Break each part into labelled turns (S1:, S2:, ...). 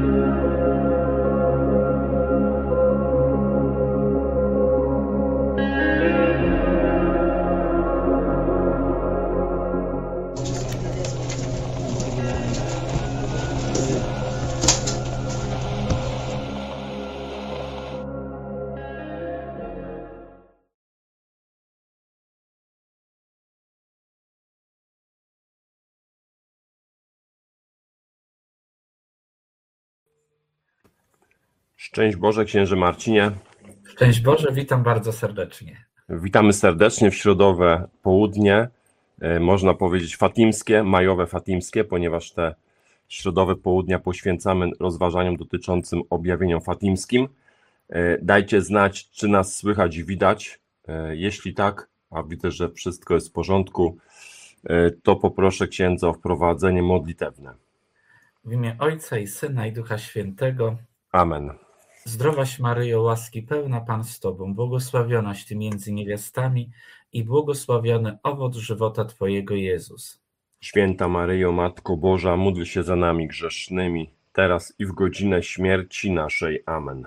S1: Szczęść Boże, księże Marcinie.
S2: Szczęść Boże, witam bardzo serdecznie.
S1: Witamy serdecznie w środowe południe, można powiedzieć fatimskie, majowe fatimskie, ponieważ te środowe południa poświęcamy rozważaniom dotyczącym objawieniom fatimskim. Dajcie znać, czy nas słychać i widać. Jeśli tak, a widzę, że wszystko jest w porządku, to poproszę księdza o wprowadzenie modlitewne.
S2: W imię Ojca i Syna i Ducha Świętego.
S1: Amen.
S2: Zdrowaś Maryjo, łaski pełna, Pan z Tobą, błogosławionaś Ty między niewiastami i błogosławiony owoc żywota Twojego, Jezus.
S1: Święta Maryjo, Matko Boża, módl się za nami grzesznymi, teraz i w godzinę śmierci naszej. Amen.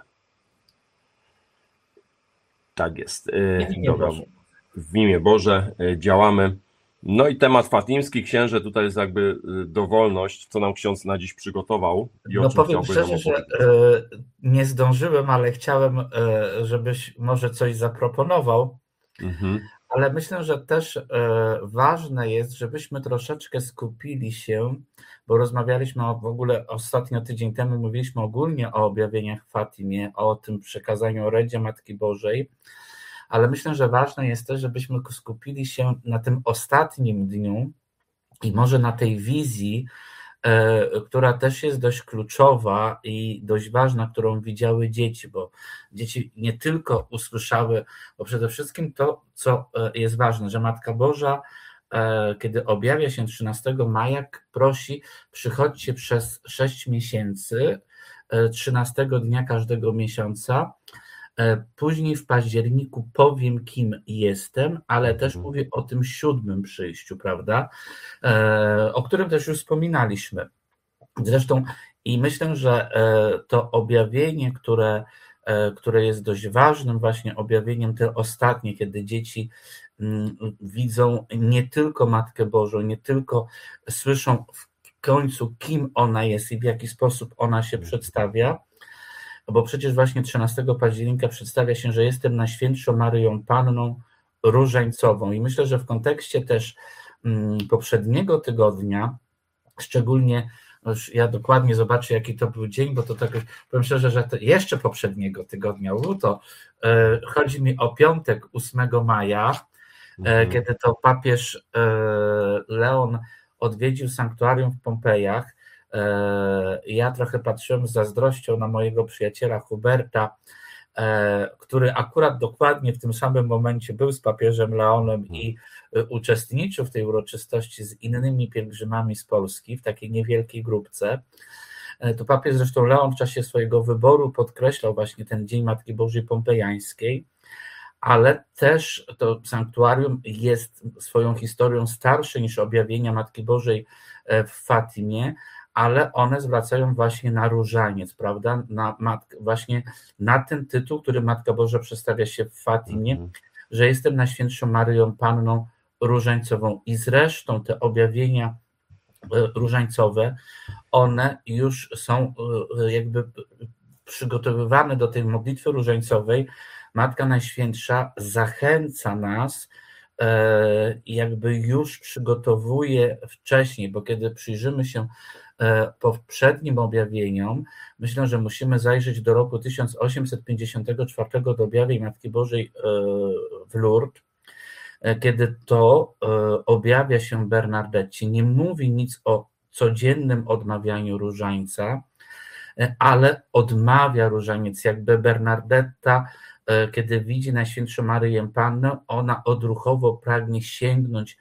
S1: Tak jest. Dobra. W imię Boże działamy. No i temat fatimski, księże, tutaj jest jakby dowolność, co nam ksiądz na dziś przygotował.
S2: No powiem szczerze, że nie zdążyłem, ale chciałem, żebyś może coś zaproponował. Ale myślę, że też ważne jest, żebyśmy troszeczkę skupili się, bo rozmawialiśmy w ogóle ostatnio tydzień temu, mówiliśmy ogólnie o objawieniach w Fatimie, o tym przekazaniu orędzia Matki Bożej, ale myślę, że ważne jest też, żebyśmy skupili się na tym ostatnim dniu i może na tej wizji, która też jest dość kluczowa i dość ważna, którą widziały dzieci, bo dzieci nie tylko usłyszały, bo przede wszystkim to, co jest ważne, że Matka Boża, kiedy objawia się 13 maja, prosi: przychodźcie przez 6 miesięcy, 13 dnia każdego miesiąca. Później w październiku powiem, kim jestem, ale też mówię o tym 7. przyjściu, prawda? O którym też już wspominaliśmy. Zresztą i myślę, że to objawienie, które jest dość ważnym właśnie objawieniem, te ostatnie, kiedy dzieci widzą nie tylko Matkę Bożą, nie tylko słyszą w końcu, kim ona jest i w jaki sposób ona się przedstawia, bo przecież właśnie 13 października przedstawia się, że jestem Najświętszą Maryją Panną Różańcową. I myślę, że w kontekście też poprzedniego tygodnia, szczególnie, już ja dokładnie zobaczę, jaki to był dzień, bo to tak, powiem szczerze, że to jeszcze poprzedniego tygodnia, to chodzi mi o piątek 8 maja, kiedy to papież Leon odwiedził sanktuarium w Pompejach. Ja trochę patrzyłem z zazdrością na mojego przyjaciela Huberta, który akurat dokładnie w tym samym momencie był z papieżem Leonem i uczestniczył w tej uroczystości z innymi pielgrzymami z Polski w takiej niewielkiej grupce. To papież zresztą Leon w czasie swojego wyboru podkreślał właśnie ten Dzień Matki Bożej Pompejańskiej, ale też to sanktuarium jest swoją historią starsze niż objawienia Matki Bożej w Fatimie, ale one zwracają właśnie na różaniec, prawda? Właśnie na ten tytuł, który Matka Boża przedstawia się w Fatimie, że jestem Najświętszą Maryją Panną Różańcową. I zresztą te objawienia różańcowe, one już są jakby przygotowywane do tej modlitwy różańcowej. Matka Najświętsza zachęca nas, jakby już przygotowuje wcześniej, bo kiedy przyjrzymy się poprzednim objawieniom, myślę, że musimy zajrzeć do roku 1854 do objawień Matki Bożej w Lourdes, kiedy to objawia się Bernardeccie. Nie mówi nic o codziennym odmawianiu różańca, ale odmawia różaniec, jakby Bernardetta, kiedy widzi Najświętszą Maryję Pannę, ona odruchowo pragnie sięgnąć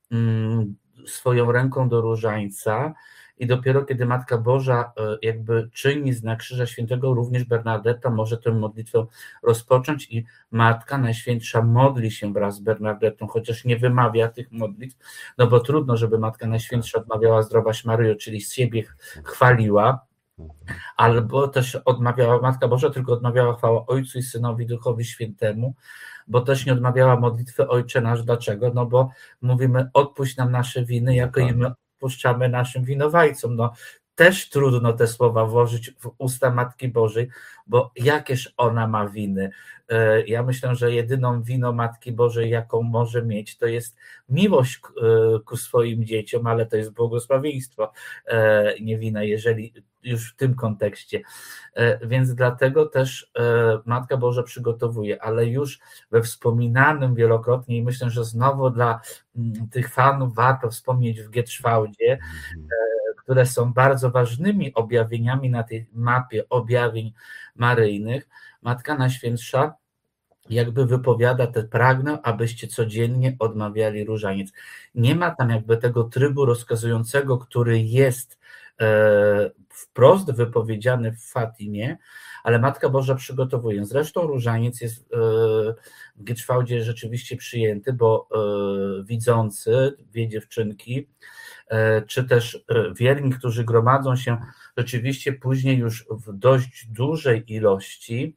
S2: swoją ręką do różańca i dopiero kiedy Matka Boża jakby czyni znak Krzyża Świętego, również Bernardetta może tę modlitwę rozpocząć i Matka Najświętsza modli się wraz z Bernardettą, chociaż nie wymawia tych modlitw, no bo trudno, żeby Matka Najświętsza odmawiała Zdrowaś Maryjo, czyli z siebie chwaliła, Albo też odmawiała, Matka Boża tylko odmawiała chwała Ojcu i Synowi, Duchowi Świętemu, bo też nie odmawiała modlitwy Ojcze Nasz. Dlaczego? No bo mówimy, odpuść nam nasze winy, jako i my odpuszczamy naszym winowajcom. No też trudno te słowa włożyć w usta Matki Bożej, bo jakież ona ma winy? Ja myślę, że jedyną winą Matki Bożej, jaką może mieć, to jest miłość ku swoim dzieciom, ale to jest błogosławieństwo, nie wina, jeżeli już w tym kontekście. Więc dlatego też Matka Boża przygotowuje, ale już we wspominanym wielokrotnie, i myślę, że znowu dla tych fanów warto wspomnieć w Gietrzwałdzie, które są bardzo ważnymi objawieniami na tej mapie objawień maryjnych. Matka Najświętsza jakby wypowiada te: pragnę, abyście codziennie odmawiali różaniec. Nie ma tam jakby tego trybu rozkazującego, który jest wprost wypowiedziany w Fatimie, ale Matka Boża przygotowuje. Zresztą różaniec jest w Gietrzwałdzie rzeczywiście przyjęty, bo widzący, dwie dziewczynki, czy też wierni, którzy gromadzą się rzeczywiście później już w dość dużej ilości,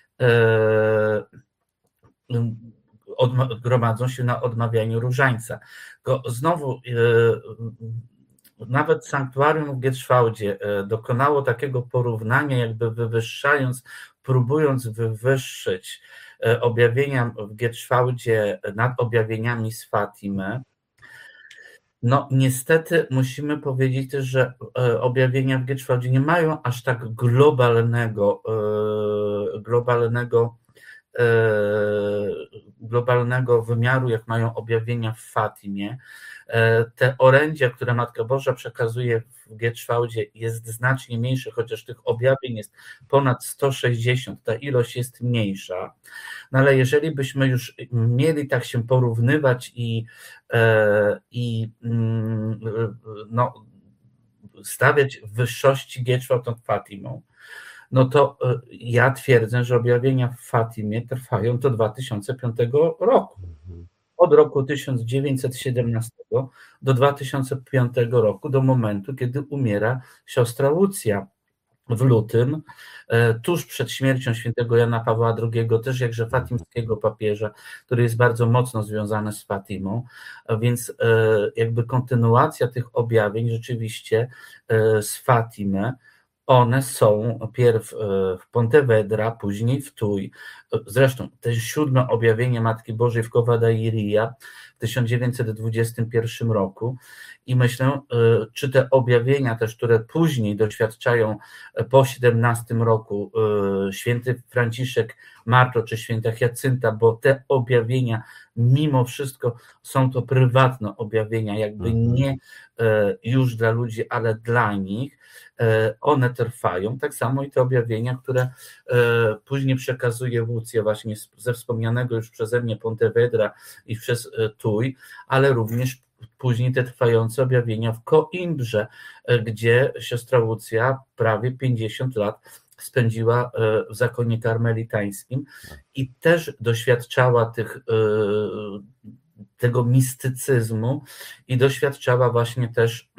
S2: gromadzą się na odmawianiu różańca. Znowu nawet sanktuarium w Gietrzwałdzie dokonało takiego porównania, jakby wywyższając, próbując wywyższyć objawienia w Gietrzwałdzie nad objawieniami z Fatimy. No niestety musimy powiedzieć też, że objawienia w Gietrzwałdzie nie mają aż tak globalnego wymiaru, jak mają objawienia w Fatimie. Te orędzia, które Matka Boża przekazuje w Gietrzwałdzie, jest znacznie mniejsze, chociaż tych objawień jest ponad 160, ta ilość jest mniejsza. No ale jeżeli byśmy już mieli tak się porównywać i stawiać w wyższości Gietrzwałd nad Fatimą, no to ja twierdzę, że objawienia w Fatimie trwają do 2005 roku. Od roku 1917 do 2005 roku, do momentu, kiedy umiera siostra Łucja w lutym, tuż przed śmiercią świętego Jana Pawła II, też jakże fatimskiego papieża, który jest bardzo mocno związany z Fatimą, więc jakby kontynuacja tych objawień rzeczywiście z Fatimy. One są pierw w Pontevedra, później w Tuy. Zresztą te 7. objawienie Matki Bożej w Covadonga w 1921 roku. I myślę, czy te objawienia też, które później doświadczają po 17 roku święty Franciszek Marto czy święta Hiacynta, bo te objawienia mimo wszystko są to prywatne objawienia, jakby nie już dla ludzi, ale dla nich. One trwają, tak samo i te objawienia, które później przekazuje Łucja właśnie ze wspomnianego już przeze mnie Pontevedra i przez Tuy, ale również później te trwające objawienia w Coimbrze, gdzie siostra Łucja prawie 50 lat spędziła w zakonie karmelitańskim i też doświadczała tego mistycyzmu i doświadczała właśnie też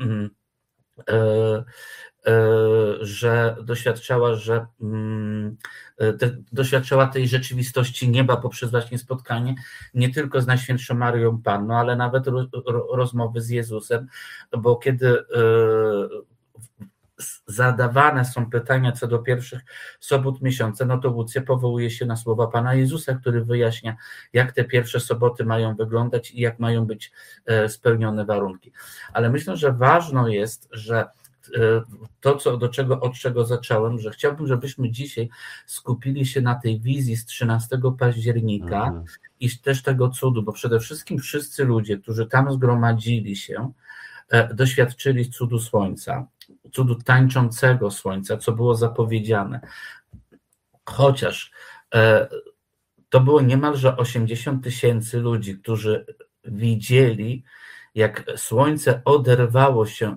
S2: doświadczała tej rzeczywistości nieba poprzez właśnie spotkanie nie tylko z Najświętszą Maryją Panną, ale nawet rozmowy z Jezusem, bo kiedy zadawane są pytania co do pierwszych sobot miesiąca, no to Łucja powołuje się na słowa Pana Jezusa, który wyjaśnia, jak te pierwsze soboty mają wyglądać i jak mają być spełnione warunki. Ale myślę, że ważne jest, że to, od czego zacząłem, że chciałbym, żebyśmy dzisiaj skupili się na tej wizji z 13 października i też tego cudu, bo przede wszystkim wszyscy ludzie, którzy tam zgromadzili się, doświadczyli cudu słońca, cudu tańczącego słońca, co było zapowiedziane. Chociaż to było niemalże 80 000 ludzi, którzy widzieli, jak słońce oderwało się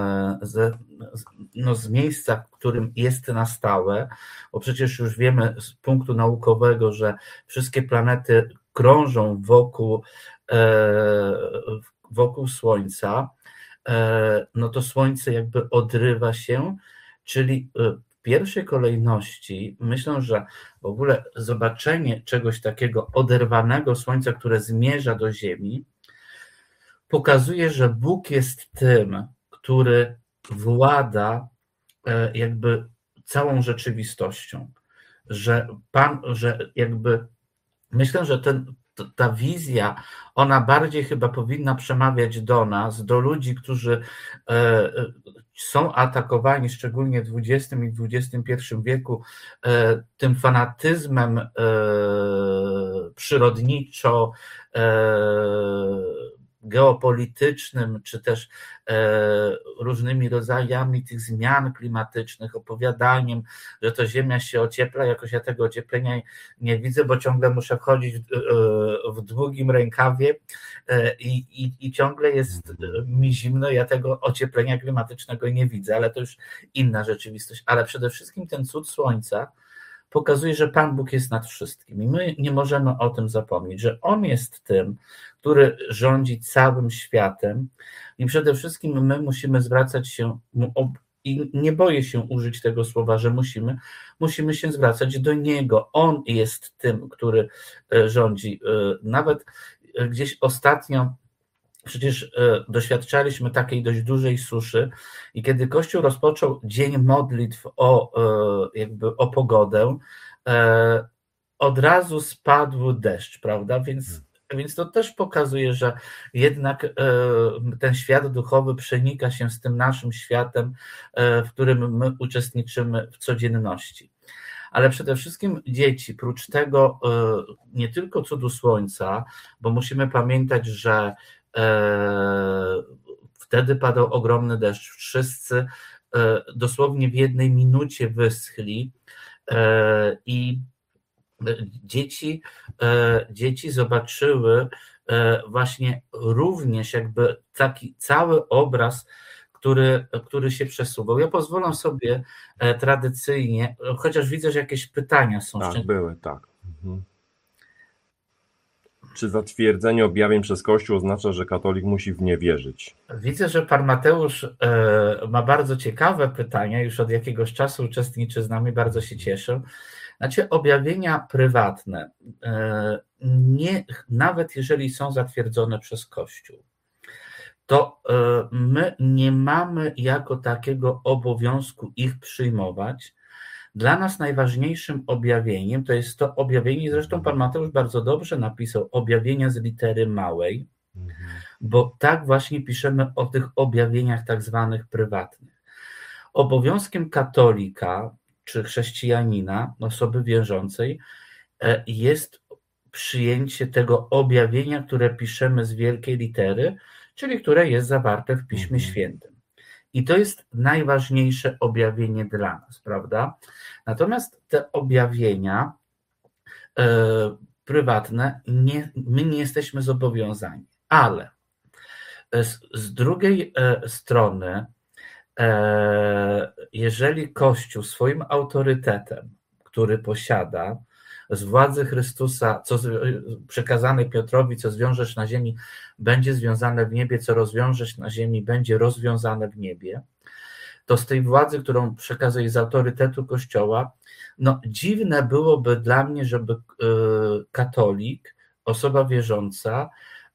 S2: z miejsca, w którym jest na stałe, bo przecież już wiemy z punktu naukowego, że wszystkie planety krążą wokół Słońca, no to Słońce jakby odrywa się Czyli w pierwszej kolejności myślę, że w ogóle zobaczenie czegoś takiego oderwanego Słońca, które zmierza do Ziemi, pokazuje, że Bóg jest tym, który włada jakby całą rzeczywistością, że jakby myślę, że ta wizja, ona bardziej chyba powinna przemawiać do nas, do ludzi, którzy są atakowani, szczególnie w XX i XXI wieku, tym fanatyzmem przyrodniczo geopolitycznym, czy też różnymi rodzajami tych zmian klimatycznych, opowiadaniem, że to Ziemia się ociepla. Jakoś ja tego ocieplenia nie widzę, bo ciągle muszę wchodzić w długim rękawie i ciągle jest mi zimno, ja tego ocieplenia klimatycznego nie widzę, ale to już inna rzeczywistość. Ale przede wszystkim ten cud Słońca pokazuje, że Pan Bóg jest nad wszystkim i my nie możemy o tym zapomnieć, że On jest tym, który rządzi całym światem i przede wszystkim my musimy zwracać się, i nie boję się użyć tego słowa, że musimy się zwracać do Niego. On jest tym, który rządzi. Nawet gdzieś ostatnio przecież doświadczaliśmy takiej dość dużej suszy i kiedy Kościół rozpoczął dzień modlitw o pogodę, od razu spadł deszcz, prawda? Więc to też pokazuje, że jednak ten świat duchowy przenika się z tym naszym światem, w którym my uczestniczymy w codzienności. Ale przede wszystkim dzieci, prócz tego nie tylko cudu Słońca, bo musimy pamiętać, że wtedy padał ogromny deszcz. Wszyscy dosłownie w 1 minucie wyschli i dzieci zobaczyły właśnie również jakby taki cały obraz, który się przesuwał. Ja pozwolę sobie tradycyjnie, chociaż widzę, że jakieś pytania są.
S1: Tak, były, tak. Mhm. Czy zatwierdzenie objawień przez Kościół oznacza, że katolik musi w nie wierzyć?
S2: Widzę, że pan Mateusz ma bardzo ciekawe pytania, już od jakiegoś czasu uczestniczy z nami, bardzo się cieszę. Znaczy, objawienia prywatne, nawet jeżeli są zatwierdzone przez Kościół, to my nie mamy jako takiego obowiązku ich przyjmować. Dla nas najważniejszym objawieniem to jest to objawienie, zresztą pan Mateusz bardzo dobrze napisał, objawienia z litery małej, bo tak właśnie piszemy o tych objawieniach tak zwanych prywatnych. Obowiązkiem katolika czy chrześcijanina, osoby wierzącej, jest przyjęcie tego objawienia, które piszemy z wielkiej litery, czyli które jest zawarte w Piśmie Świętym. I to jest najważniejsze objawienie dla nas, prawda? Natomiast te objawienia prywatne, my nie jesteśmy zobowiązani. Ale z drugiej strony, jeżeli Kościół swoim autorytetem, który posiada, z władzy Chrystusa, co przekazanej Piotrowi, co zwiążesz na ziemi, będzie związane w niebie, co rozwiążesz na ziemi, będzie rozwiązane w niebie, to z tej władzy, którą przekazuje z autorytetu Kościoła, no dziwne byłoby dla mnie, żeby katolik, osoba wierząca,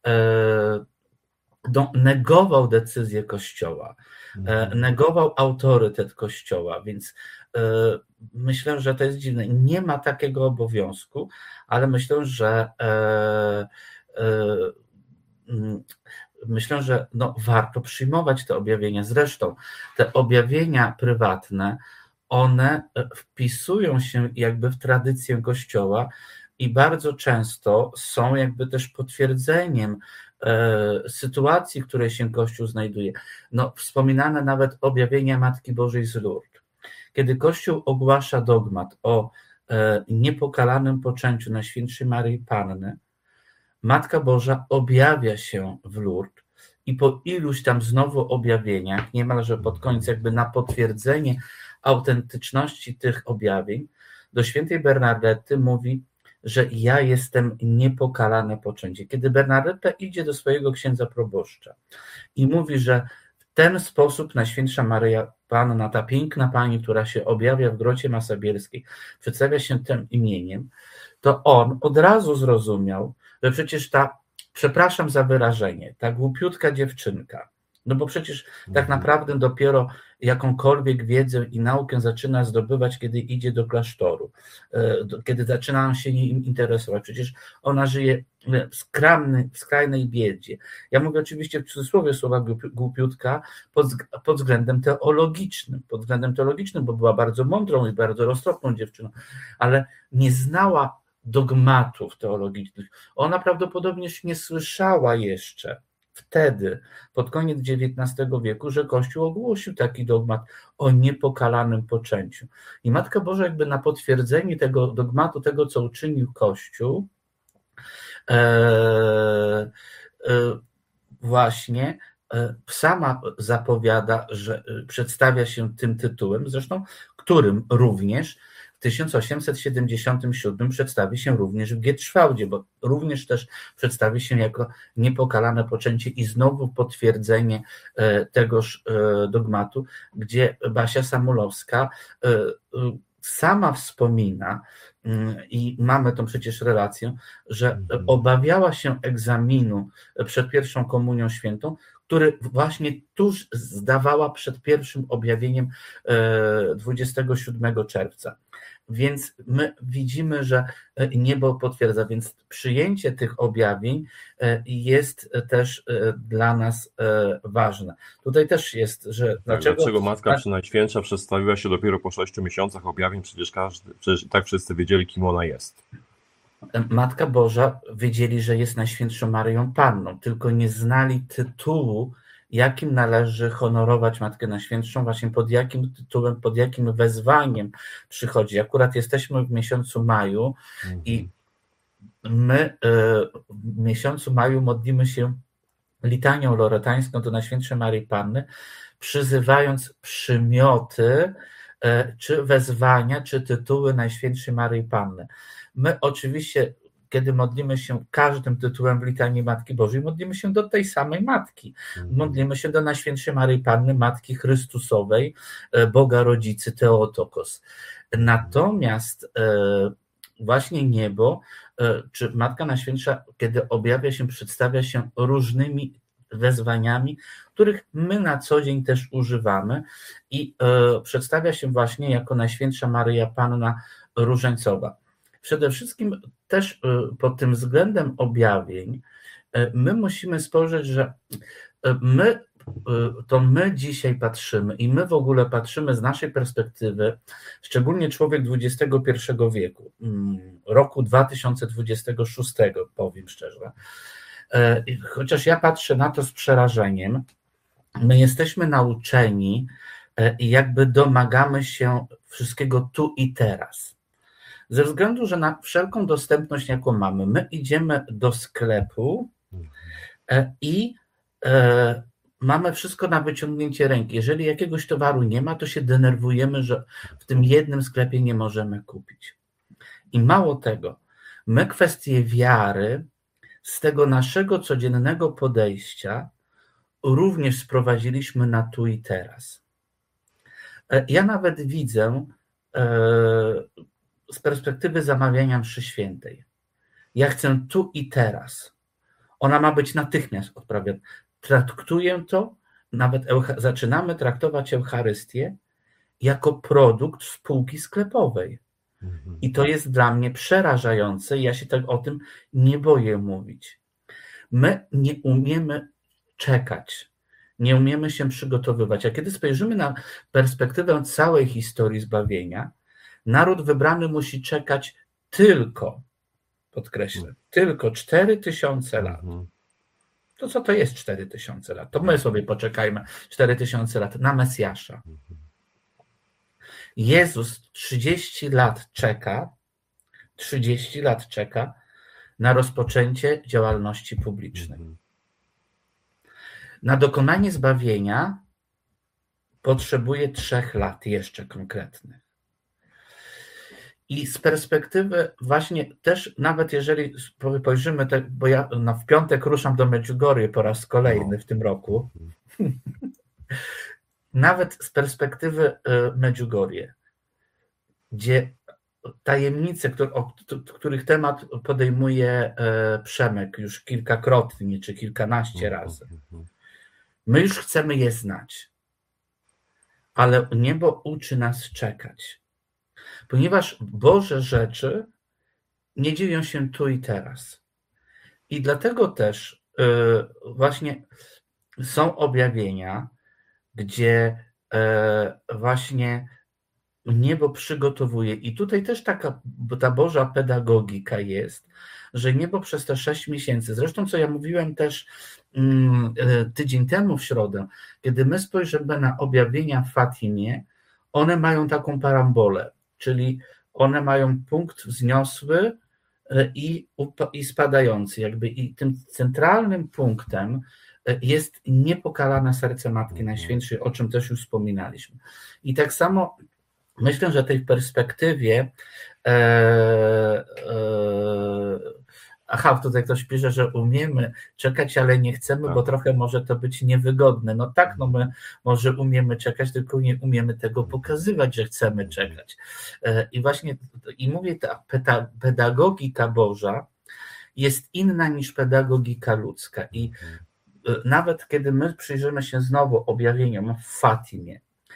S2: negował decyzję Kościoła, negował autorytet Kościoła, więc myślę, że to jest dziwne. Nie ma takiego obowiązku, ale myślę, że warto przyjmować te objawienia. Zresztą te objawienia prywatne, one wpisują się jakby w tradycję Kościoła i bardzo często są jakby też potwierdzeniem sytuacji, w której się Kościół znajduje. Wspominane nawet objawienia Matki Bożej z Lourdes. Kiedy Kościół ogłasza dogmat o niepokalanym poczęciu Najświętszej Maryi Panny, Matka Boża objawia się w Lourdes i po iluś tam znowu objawieniach, niemalże pod koniec jakby na potwierdzenie autentyczności tych objawień, do świętej Bernadety mówi, że ja jestem niepokalane poczęcie. Kiedy Bernadetta idzie do swojego księdza proboszcza i mówi, że w ten sposób Najświętsza Maryja Panna, ta piękna Pani, która się objawia w Grocie Masobielskiej, przedstawia się tym imieniem, to on od razu zrozumiał, że przecież ta, przepraszam za wyrażenie, ta głupiutka dziewczynka, no bo przecież tak naprawdę dopiero jakąkolwiek wiedzę i naukę zaczyna zdobywać, kiedy idzie do klasztoru, kiedy zaczyna się nim interesować. Przecież ona żyje w skrajnej biedzie. Ja mówię oczywiście w cudzysłowie słowa głupiutka pod względem teologicznym, bo była bardzo mądrą i bardzo roztropną dziewczyną, ale nie znała dogmatów teologicznych. Ona prawdopodobnie nie słyszała jeszcze wtedy, pod koniec XIX wieku, że Kościół ogłosił taki dogmat o niepokalanym poczęciu. I Matka Boża jakby na potwierdzenie tego dogmatu, tego co uczynił Kościół, właśnie sama zapowiada, że przedstawia się tym tytułem, zresztą którym również w 1877 przedstawi się również w Gierczwałdzie, bo również też przedstawi się jako niepokalane poczęcie i znowu potwierdzenie tegoż dogmatu, gdzie Basia Samulowska sama wspomina, i mamy tą przecież relację, że obawiała się egzaminu przed pierwszą komunią świętą, który właśnie tuż zdawała przed pierwszym objawieniem 27 czerwca. Więc my widzimy, że niebo potwierdza, więc przyjęcie tych objawień jest też dla nas ważne. Tutaj też jest, że
S1: dlaczego Matka Najświętsza przedstawiła się dopiero po 6 miesiącach objawień? Przecież tak wszyscy wiedzieli, kim ona jest.
S2: Matka Boża wiedzieli, że jest Najświętszą Maryją Panną, tylko nie znali tytułu, jakim należy honorować Matkę Najświętszą, właśnie pod jakim tytułem, pod jakim wezwaniem przychodzi. Akurat jesteśmy w miesiącu maju i my w miesiącu maju modlimy się litanią loretańską do Najświętszej Maryi Panny, przyzywając przymioty, czy wezwania, czy tytuły Najświętszej Maryi Panny. My oczywiście, kiedy modlimy się każdym tytułem w litanii Matki Bożej, modlimy się do tej samej Matki. Modlimy się do Najświętszej Maryi Panny, Matki Chrystusowej, Boga Rodzicy, Theotokos. Natomiast właśnie niebo, czy Matka Najświętsza, kiedy objawia się, przedstawia się różnymi wezwaniami, których my na co dzień też używamy i przedstawia się właśnie jako Najświętsza Maryja Panna Różańcowa. Przede wszystkim też pod tym względem objawień my musimy spojrzeć, że my dzisiaj patrzymy i my w ogóle patrzymy z naszej perspektywy, szczególnie człowiek XXI wieku, roku 2026, powiem szczerze, chociaż ja patrzę na to z przerażeniem, my jesteśmy nauczeni i jakby domagamy się wszystkiego tu i teraz. Ze względu, że na wszelką dostępność, jaką mamy, my idziemy do sklepu i mamy wszystko na wyciągnięcie ręki. Jeżeli jakiegoś towaru nie ma, to się denerwujemy, że w tym jednym sklepie nie możemy kupić. I mało tego, my kwestię wiary z tego naszego codziennego podejścia również sprowadziliśmy na tu i teraz. Ja nawet widzę z perspektywy zamawiania mszy świętej. Ja chcę tu i teraz. Ona ma być natychmiast odprawiona. Traktuję to, nawet zaczynamy traktować Eucharystię jako produkt spółki sklepowej. I to jest dla mnie przerażające. Ja się tak o tym nie boję mówić. My nie umiemy czekać. Nie umiemy się przygotowywać. A kiedy spojrzymy na perspektywę całej historii zbawienia, naród wybrany musi czekać tylko, podkreślę, tylko 4000 lat. To co to jest 4000 lat? To my sobie poczekajmy 4000 lat na Mesjasza. Jezus 30 lat czeka na rozpoczęcie działalności publicznej. Na dokonanie zbawienia potrzebuje 3 lat jeszcze konkretnych. I z perspektywy właśnie też, nawet jeżeli spojrzymy, bo ja w piątek ruszam do Medjugorje po raz kolejny w tym roku, Nawet z perspektywy Medjugorje, gdzie tajemnice, których temat podejmuje Przemek już kilkakrotnie, czy kilkanaście razy. My już chcemy je znać, ale niebo uczy nas czekać, ponieważ Boże rzeczy nie dzieją się tu i teraz. I dlatego też właśnie są objawienia, gdzie właśnie niebo przygotowuje. I tutaj też ta Boża pedagogika jest, że niebo przez te 6 miesięcy, zresztą co ja mówiłem też tydzień temu w środę, kiedy my spojrzymy na objawienia w Fatimie, one mają taką parambolę, czyli one mają punkt wzniosły i spadający, jakby, i tym centralnym punktem jest niepokalane serce Matki Najświętszej, o czym też już wspominaliśmy. I tak samo myślę, że tej perspektywie tutaj ktoś pisze, że umiemy czekać, ale nie chcemy, bo trochę może to być niewygodne. No tak, no my może umiemy czekać, tylko nie umiemy tego pokazywać, że chcemy czekać. I właśnie, i mówię, ta pedagogika Boża jest inna niż pedagogika ludzka. I nawet kiedy my przyjrzymy się znowu objawieniom w Fatimie,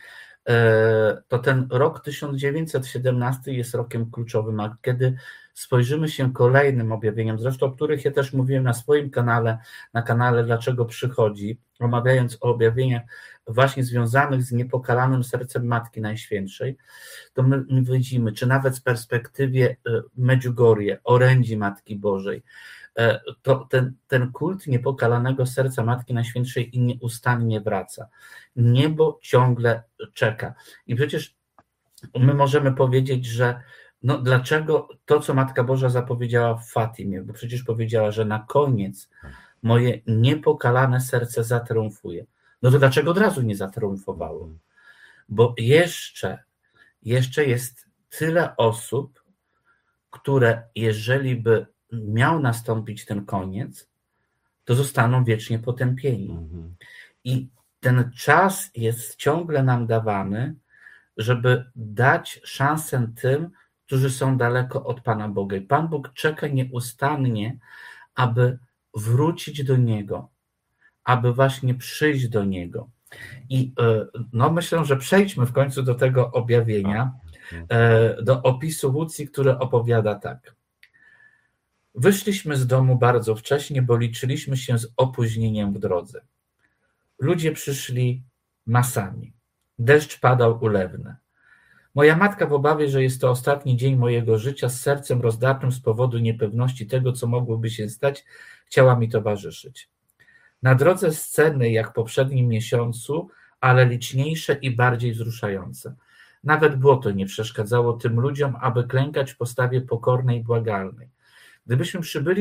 S2: to ten rok 1917 jest rokiem kluczowym, a kiedy spojrzymy się kolejnym objawieniom, zresztą o których ja też mówiłem na swoim kanale, na kanale Dlaczego Przychodzi, omawiając o objawieniach właśnie związanych z niepokalanym sercem Matki Najświętszej, to my widzimy, czy nawet z perspektywy Medjugorje, orędzi Matki Bożej, to ten kult niepokalanego serca Matki Najświętszej nieustannie wraca. Niebo ciągle czeka. I przecież my możemy powiedzieć, że no dlaczego to, co Matka Boża zapowiedziała w Fatimie, bo przecież powiedziała, że na koniec moje niepokalane serce zatriumfuje. No to dlaczego od razu nie zatriumfowało? Bo jeszcze jest tyle osób, które jeżeli by miał nastąpić ten koniec, to zostaną wiecznie potępieni. I ten czas jest ciągle nam dawany, żeby dać szansę tym, którzy są daleko od Pana Boga. I Pan Bóg czeka nieustannie, aby wrócić do Niego, aby właśnie przyjść do Niego. I no myślę, że przejdźmy w końcu do tego objawienia, do opisu Łucji, który opowiada tak. Wyszliśmy z domu bardzo wcześnie, bo liczyliśmy się z opóźnieniem w drodze. Ludzie przyszli masami. Deszcz padał ulewny. Moja matka w obawie, że jest to ostatni dzień mojego życia, z sercem rozdartym z powodu niepewności tego, co mogłoby się stać, chciała mi towarzyszyć. Na drodze sceny, jak w poprzednim miesiącu, ale liczniejsze i bardziej wzruszające. Nawet błoto nie przeszkadzało tym ludziom, aby klękać w postawie pokornej i błagalnej. Gdyśmy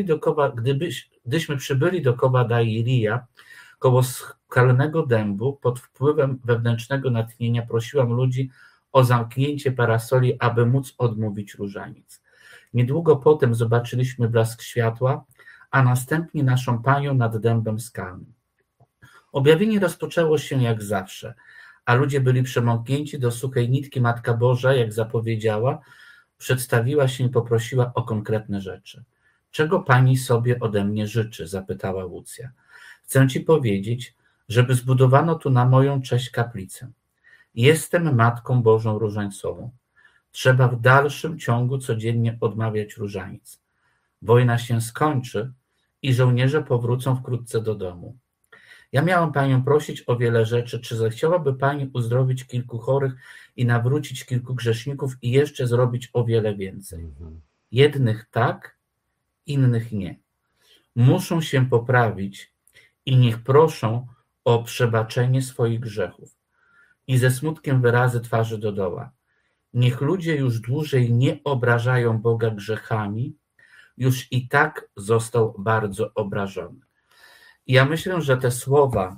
S2: przybyli do Kowa Dairia, koło skalnego dębu, pod wpływem wewnętrznego natchnienia prosiłam ludzi o zamknięcie parasoli, aby móc odmówić różaniec. Niedługo potem zobaczyliśmy blask światła, a następnie naszą Panią nad dębem skalnym. Objawienie rozpoczęło się jak zawsze, a ludzie byli przemoknięci do suchej nitki. Matka Boża, jak zapowiedziała, przedstawiła się i poprosiła o konkretne rzeczy. Czego Pani sobie ode mnie życzy? Zapytała Łucja. Chcę Ci powiedzieć, żeby zbudowano tu na moją cześć kaplicę. Jestem Matką Bożą Różańcową. Trzeba w dalszym ciągu codziennie odmawiać różaniec. Wojna się skończy i żołnierze powrócą wkrótce do domu. Ja miałam Panią prosić o wiele rzeczy. Czy zechciałaby Pani uzdrowić kilku chorych i nawrócić kilku grzeszników i jeszcze zrobić o wiele więcej? Jednych tak, innych nie. Muszą się poprawić i niech proszą o przebaczenie swoich grzechów. I ze smutkiem wyrazy twarzy dodała. Niech ludzie już dłużej nie obrażają Boga grzechami, już i tak został bardzo obrażony. I ja myślę, że te słowa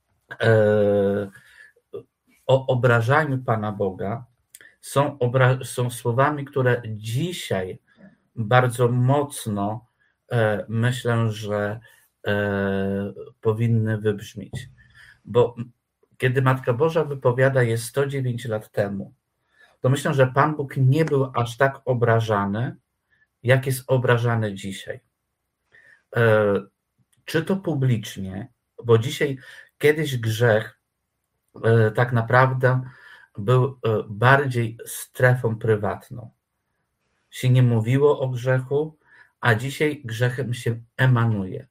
S2: o obrażaniu Pana Boga są słowami, które dzisiaj bardzo mocno myślę, że powinny wybrzmieć. Bo kiedy Matka Boża wypowiada je 109 lat temu, to myślę, że Pan Bóg nie był aż tak obrażany, jak jest obrażany dzisiaj. Czy to publicznie, bo dzisiaj kiedyś grzech tak naprawdę był bardziej strefą prywatną. Się nie mówiło o grzechu, a dzisiaj grzechem się emanuje.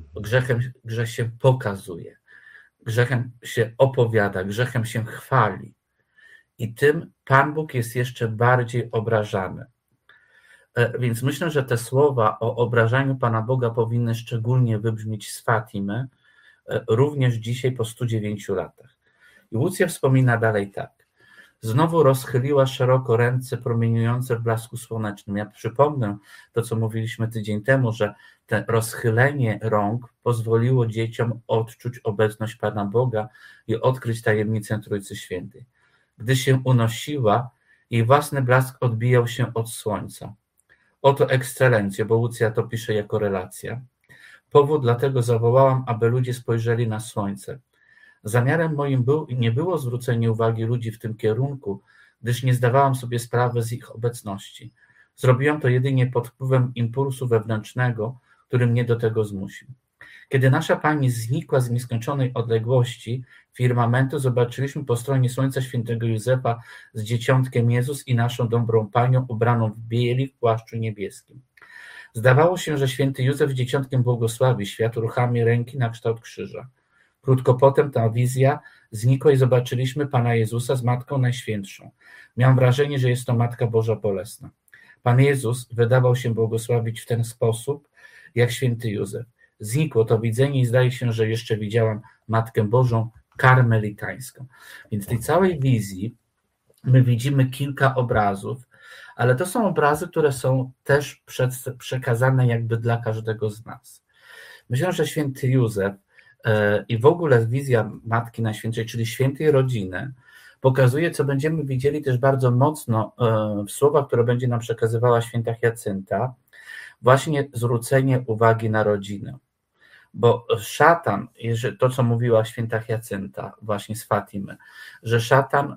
S2: Grzech się pokazuje. Grzechem się opowiada, grzechem się chwali. I tym Pan Bóg jest jeszcze bardziej obrażany. Więc myślę, że te słowa o obrażaniu Pana Boga powinny szczególnie wybrzmieć z Fatimy, również dzisiaj po 109 latach. I Łucja wspomina dalej tak. Znowu rozchyliła szeroko ręce promieniujące w blasku słonecznym. Ja przypomnę to, co mówiliśmy tydzień temu, że to rozchylenie rąk pozwoliło dzieciom odczuć obecność Pana Boga i odkryć tajemnicę Trójcy Świętej. Gdy się unosiła, jej własny blask odbijał się od słońca. Oto ekscelencjo, bo Łucja to pisze jako relacja. Powód dlatego zawołałam, aby ludzie spojrzeli na słońce. Zamiarem moim nie było zwrócenie uwagi ludzi w tym kierunku, gdyż nie zdawałam sobie sprawy z ich obecności. Zrobiłam to jedynie pod wpływem impulsu wewnętrznego, który mnie do tego zmusił. Kiedy nasza Pani znikła z nieskończonej odległości firmamentu, zobaczyliśmy po stronie Słońca świętego Józefa z dzieciątkiem Jezus i naszą dobrą Panią ubraną w bieli w płaszczu niebieskim. Zdawało się, że święty Józef z dzieciątkiem błogosławi świat ruchami ręki na kształt krzyża. Krótko potem ta wizja znikła i zobaczyliśmy Pana Jezusa z Matką Najświętszą. Miałem wrażenie, że jest to Matka Boża Bolesna. Pan Jezus wydawał się błogosławić w ten sposób, jak święty Józef. Znikło to widzenie i zdaje się, że jeszcze widziałam Matkę Bożą karmelitańską. Więc w tej całej wizji my widzimy kilka obrazów, ale to są obrazy, które są też przekazane jakby dla każdego z nas. Myślę, że święty Józef i w ogóle wizja Matki Najświętszej, czyli świętej rodziny, pokazuje, co będziemy widzieli też bardzo mocno w słowach, które będzie nam przekazywała święta Hiacynta, właśnie zwrócenie uwagi na rodzinę. Bo szatan, to co mówiła święta Hiacynta właśnie z Fatimy, że szatan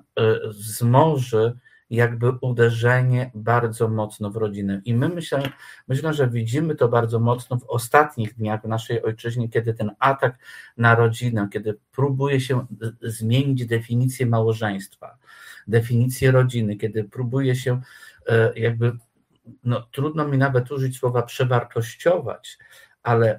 S2: wzmoży jakby uderzenie bardzo mocno w rodzinę. I my myślę, że widzimy to bardzo mocno w ostatnich dniach w naszej ojczyźnie, kiedy ten atak na rodzinę, kiedy próbuje się zmienić definicję małżeństwa, definicję rodziny, kiedy próbuje się jakby, trudno mi nawet użyć słowa przewartościować, ale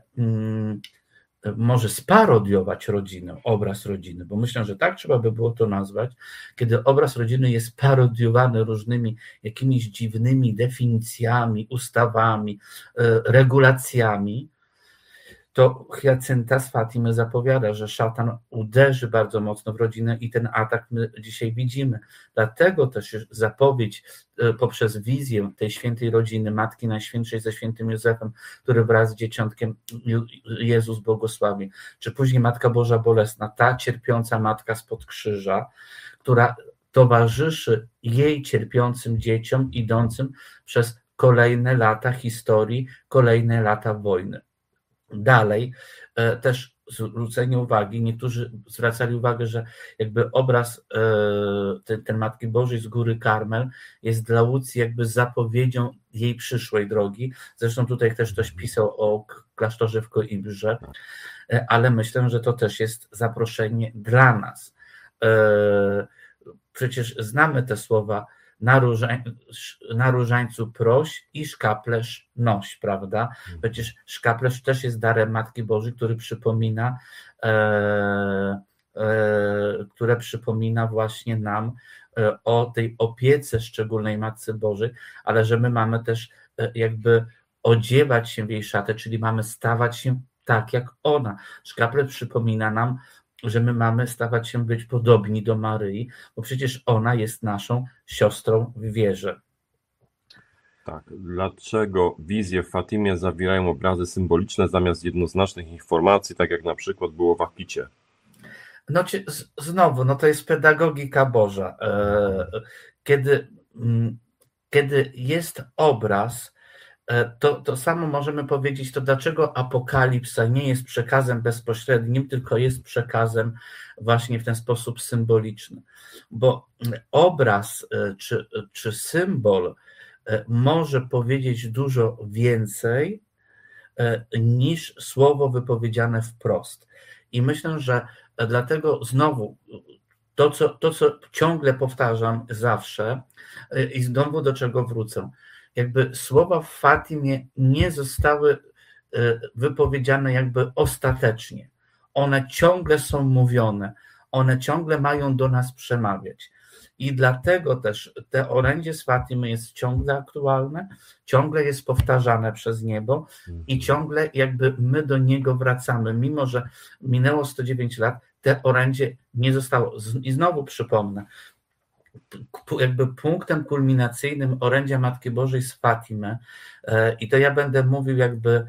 S2: może sparodiować rodzinę, obraz rodziny, bo myślę, że tak trzeba by było to nazwać, kiedy obraz rodziny jest parodiowany różnymi jakimiś dziwnymi definicjami, ustawami, regulacjami, to Hiacynta z Fatimy zapowiada, że szatan uderzy bardzo mocno w rodzinę i ten atak my dzisiaj widzimy. Dlatego też zapowiedź poprzez wizję tej świętej rodziny, Matki Najświętszej ze świętym Józefem, który wraz z dzieciątkiem Jezus błogosławi, czy później Matka Boża Bolesna, ta cierpiąca matka spod krzyża, która towarzyszy jej cierpiącym dzieciom idącym przez kolejne lata historii, kolejne lata wojny. Dalej też zwrócenie uwagi, niektórzy zwracali uwagę, że jakby obraz ten Matki Bożej z góry Karmel jest dla Łucji jakby zapowiedzią jej przyszłej drogi. Zresztą tutaj też ktoś pisał o klasztorze w Koimbrze, ale myślę, że to też jest zaproszenie dla nas. Przecież znamy te słowa: na różańcu proś i szkaplerz noś, prawda? Przecież szkaplerz też jest darem Matki Bożej, które przypomina właśnie nam o tej opiece szczególnej Matce Bożej, ale że my mamy też jakby odziewać się w jej szatę, czyli mamy stawać się tak jak ona. Szkaplerz przypomina nam, że my mamy stawać się być podobni do Maryi, bo przecież ona jest naszą siostrą w wierze.
S1: Tak, dlaczego wizje w Fatimie zawierają obrazy symboliczne zamiast jednoznacznych informacji, tak jak na przykład było w Akicie?
S2: Znowu, to jest pedagogika Boża. Kiedy jest obraz, To samo możemy powiedzieć, to dlaczego Apokalipsa nie jest przekazem bezpośrednim, tylko jest przekazem właśnie w ten sposób symboliczny. Bo obraz czy symbol może powiedzieć dużo więcej niż słowo wypowiedziane wprost. I myślę, że dlatego znowu to, co ciągle powtarzam zawsze i znowu do czego wrócę, jakby słowa w Fatimie nie zostały wypowiedziane jakby ostatecznie. One ciągle są mówione, one ciągle mają do nas przemawiać. I dlatego też te orędzie z Fatimy jest ciągle aktualne, ciągle jest powtarzane przez niebo i ciągle jakby my do niego wracamy. Mimo że minęło 109 lat, te orędzie nie zostało. I znowu przypomnę, jakby punktem kulminacyjnym orędzia Matki Bożej z Fatimy, i to ja będę mówił jakby,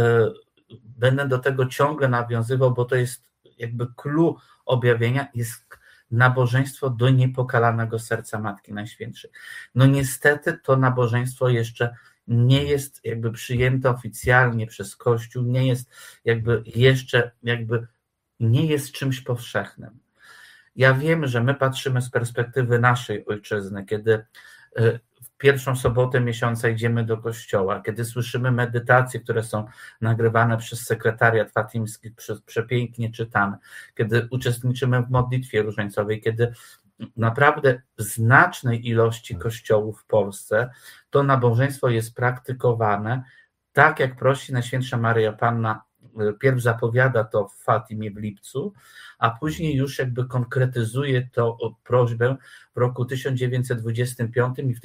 S2: będę do tego ciągle nawiązywał, bo to jest jakby clue objawienia, jest nabożeństwo do niepokalanego serca Matki Najświętszej. No niestety to nabożeństwo jeszcze nie jest jakby przyjęte oficjalnie przez Kościół, nie jest jakby jeszcze nie jest czymś powszechnym. Ja wiem, że my patrzymy z perspektywy naszej ojczyzny, kiedy w pierwszą sobotę miesiąca idziemy do kościoła, kiedy słyszymy medytacje, które są nagrywane przez sekretariat fatimski, przepięknie czytane, kiedy uczestniczymy w modlitwie różańcowej, kiedy naprawdę w znacznej ilości kościołów w Polsce to nabożeństwo jest praktykowane, tak jak prosi Najświętsza Maryja Panna, pierw zapowiada to w Fatimie w lipcu, a później już jakby konkretyzuje to prośbę w roku 1925 i w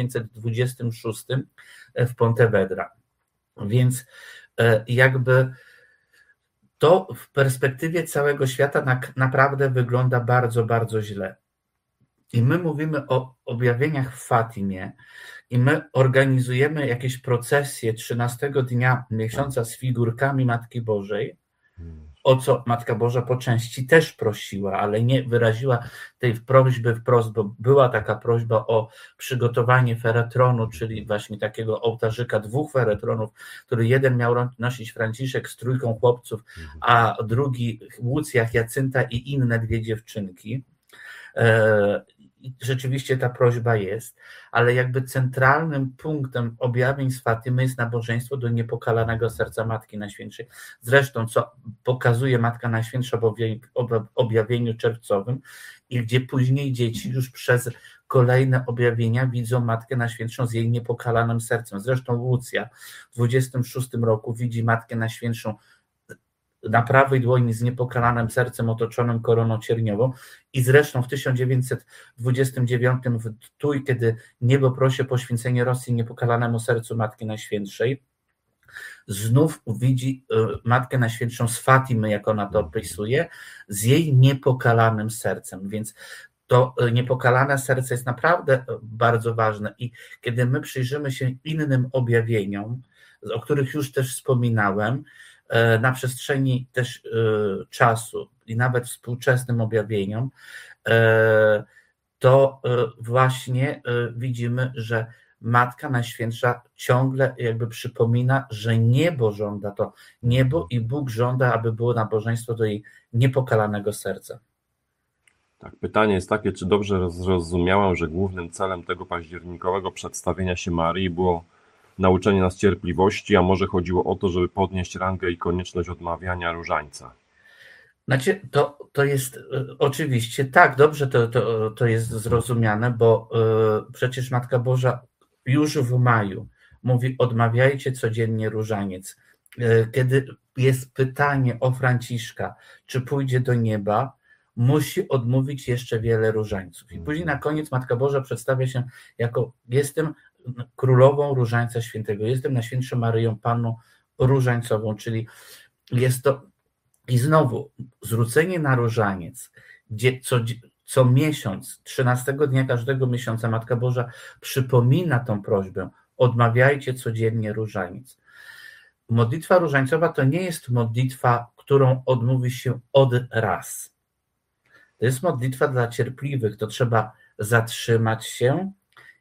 S2: 1926 w Pontevedra. Więc jakby to w perspektywie całego świata naprawdę wygląda bardzo, bardzo źle. I my mówimy o objawieniach w Fatimie i my organizujemy jakieś procesje 13 dnia miesiąca z figurkami Matki Bożej, o co Matka Boża po części też prosiła, ale nie wyraziła tej prośby wprost, bo była taka prośba o przygotowanie feretronu, czyli właśnie takiego ołtarzyka 2 feretronów, który jeden miał nosić Franciszek z 3 chłopców, a drugi Łucja, Jacynta i inne 2 dziewczynki. Rzeczywiście ta prośba jest, ale jakby centralnym punktem objawień z Fatymy jest nabożeństwo do niepokalanego serca Matki Najświętszej. Zresztą, co pokazuje Matka Najświętsza w objawieniu czerwcowym i gdzie później dzieci już przez kolejne objawienia widzą Matkę Najświętszą z jej niepokalanym sercem. Zresztą Łucja w 26 roku widzi Matkę Najświętszą na prawej dłoni z niepokalanym sercem otoczonym koroną cierniową i zresztą w 1929 w Tuj, kiedy niebo prosi o poświęcenie Rosji niepokalanemu sercu Matki Najświętszej, znów widzi Matkę Najświętszą z Fatimy, jak ona to opisuje, z jej niepokalanym sercem, więc to niepokalane serce jest naprawdę bardzo ważne i kiedy my przyjrzymy się innym objawieniom, o których już też wspominałem, na przestrzeni też czasu i nawet współczesnym objawieniom, to właśnie widzimy, że Matka Najświętsza ciągle jakby przypomina, że niebo żąda to. Niebo i Bóg żąda, aby było nabożeństwo do jej niepokalanego serca.
S1: Tak, pytanie jest takie, czy dobrze zrozumiałem, że głównym celem tego październikowego przedstawienia się Marii było nauczenie nas cierpliwości, a może chodziło o to, żeby podnieść rangę i konieczność odmawiania różańca?
S2: Znaczy, to jest oczywiście tak, dobrze to jest zrozumiane, bo przecież Matka Boża już w maju mówi: odmawiajcie codziennie różaniec. Kiedy jest pytanie o Franciszka, czy pójdzie do nieba, musi odmówić jeszcze wiele różańców. I później na koniec Matka Boża przedstawia się jako: jestem królową różańca świętego, jestem Najświętszą Maryją Panną różańcową, czyli jest to i znowu zwrócenie na różaniec, gdzie co miesiąc, 13 dnia każdego miesiąca Matka Boża przypomina tą prośbę: odmawiajcie codziennie różaniec. Modlitwa różańcowa to nie jest modlitwa, którą odmówi się od raz. To jest modlitwa dla cierpliwych, to trzeba zatrzymać się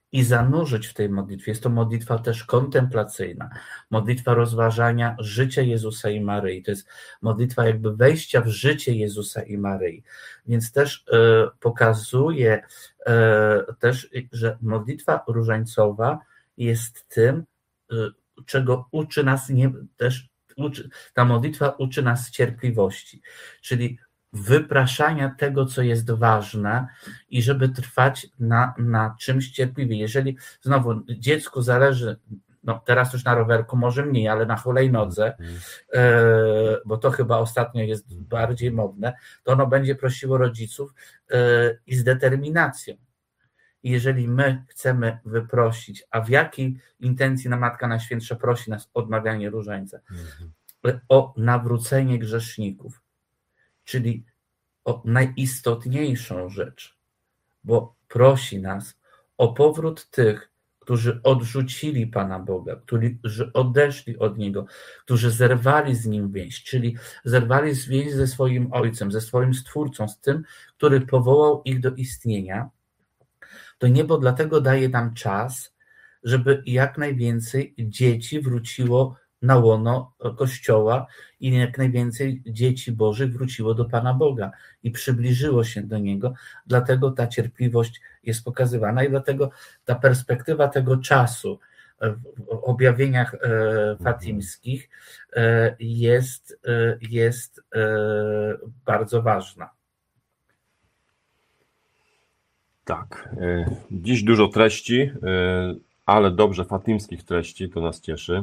S2: i zanurzyć w tej modlitwie. Jest to modlitwa też kontemplacyjna, modlitwa rozważania życia Jezusa i Maryi. To jest modlitwa jakby wejścia w życie Jezusa i Maryi. Więc też pokazuje też, że modlitwa różańcowa jest tym, czego uczy nas ta modlitwa uczy nas cierpliwości, czyli wypraszania tego, co jest ważne i żeby trwać na czymś cierpliwie. Jeżeli znowu dziecku zależy, no teraz już na rowerku może mniej, ale na hulajnodze, bo to chyba ostatnio jest bardziej modne, to ono będzie prosiło rodziców i z determinacją. I jeżeli my chcemy wyprosić, a w jakiej intencji Matka Najświętsza prosi nas o odmawianie różańca? O nawrócenie grzeszników, czyli o najistotniejszą rzecz, bo prosi nas o powrót tych, którzy odrzucili Pana Boga, którzy odeszli od Niego, którzy zerwali z Nim więź, czyli zerwali więź ze swoim Ojcem, ze swoim Stwórcą, z tym, który powołał ich do istnienia. To niebo dlatego daje nam czas, żeby jak najwięcej dzieci wróciło na łono Kościoła i jak najwięcej dzieci Bożych wróciło do Pana Boga i przybliżyło się do Niego. Dlatego ta cierpliwość jest pokazywana i dlatego ta perspektywa tego czasu w objawieniach fatimskich jest bardzo ważna.
S1: Tak, dziś dużo treści, ale dobrze fatimskich treści, to nas cieszy.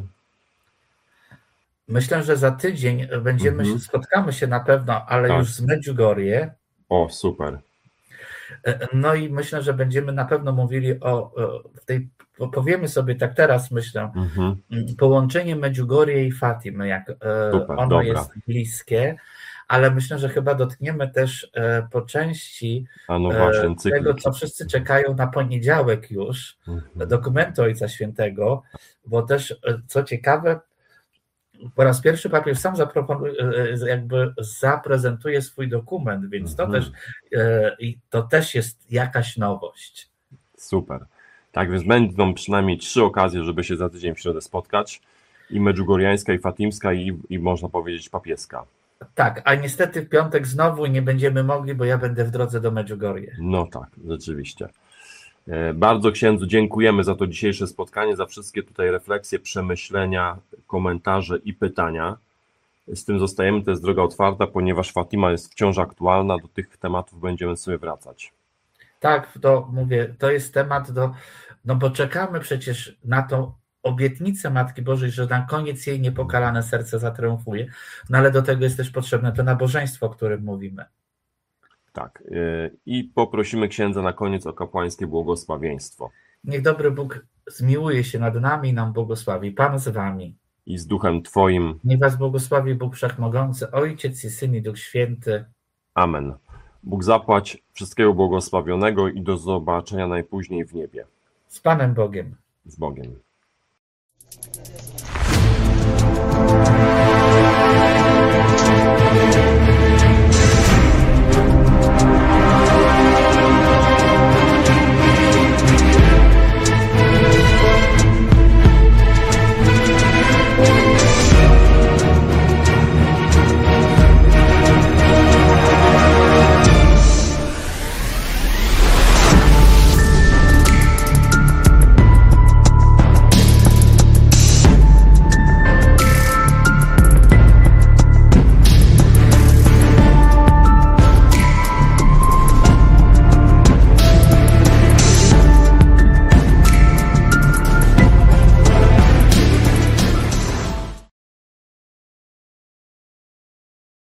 S2: Myślę, że za tydzień spotkamy się na pewno, ale
S1: tak.
S2: Już z Medjugorje.
S1: O, super.
S2: No i myślę, że będziemy na pewno mówili powiemy sobie tak teraz, myślę, połączenie Medjugorje i Fatimy, jak
S1: super,
S2: ono
S1: dobra.
S2: jest bliskie, ale myślę, że chyba dotkniemy też po części tego, co wszyscy czekają na poniedziałek już, dokumentu Ojca Świętego, bo też, co ciekawe, po raz pierwszy papież sam zaprezentuje swój dokument, więc to też jest jakaś nowość.
S1: Super. Tak więc będą przynajmniej 3 okazje, żeby się za tydzień w środę spotkać. I medjugorjańska, i fatimska, i można powiedzieć papieska.
S2: Tak, a niestety w piątek znowu nie będziemy mogli, bo ja będę w drodze do Medjugorje.
S1: No tak, rzeczywiście. Bardzo księdzu dziękujemy za to dzisiejsze spotkanie, za wszystkie tutaj refleksje, przemyślenia, komentarze i pytania. Z tym zostajemy, to jest droga otwarta, ponieważ Fatima jest wciąż aktualna, do tych tematów będziemy sobie wracać.
S2: Tak, to jest temat bo czekamy przecież na tą obietnicę Matki Bożej, że na koniec jej niepokalane serce zatriumfuje, no ale do tego jest też potrzebne to nabożeństwo, o którym mówimy.
S1: Tak, i poprosimy księdza na koniec o kapłańskie błogosławieństwo.
S2: Niech dobry Bóg zmiłuje się nad nami i nam błogosławi. Pan z wami.
S1: I z duchem Twoim.
S2: Niech was błogosławi Bóg Wszechmogący, Ojciec i Syn i Duch Święty.
S1: Amen. Bóg zapłać, wszystkiego błogosławionego i do zobaczenia najpóźniej w niebie.
S2: Z Panem Bogiem.
S1: Z Bogiem.